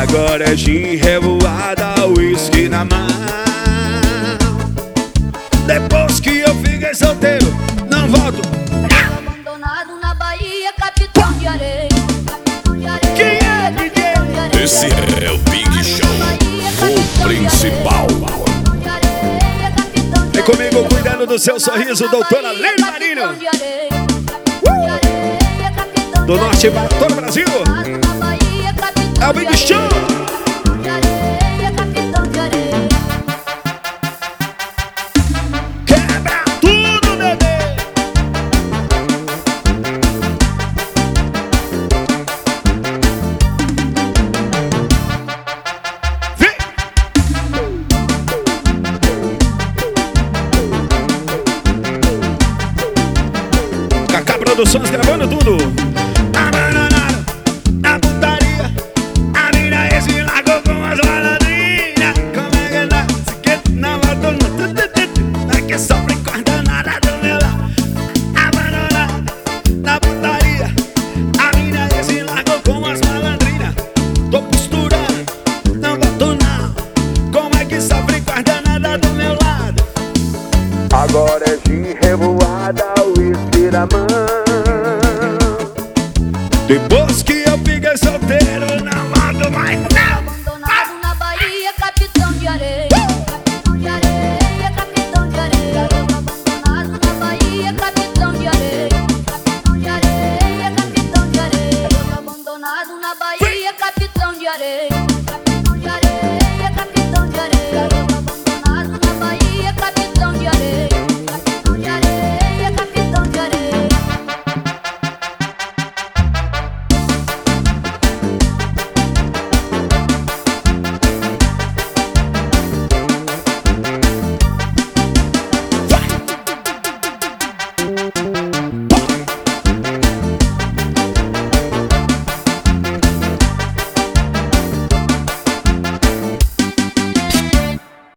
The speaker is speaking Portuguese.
agora é gin, revoada, uísque na mão. Depois que eu fiquei solteiro, não volto. Abandonado na Bahia, capitão de areia. Quem é, DJ? Esse é o Big Show, o principal. Vem comigo cuidando do seu sorriso, doutora Lene Marinho. Do norte para todo o Brasil. É o Big Show. Quebra tudo, bebê. Vem. Cacá Produções gravando tudo.